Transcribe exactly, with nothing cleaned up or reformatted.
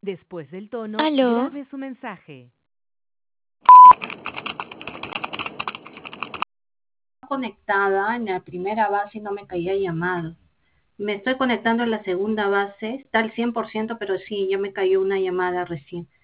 Después del tono, Aló, grabe su mensaje. Conectada en la primera base y no me caía llamada. Me estoy conectando en la segunda base, está al cien por ciento, pero sí, ya me cayó una llamada recién.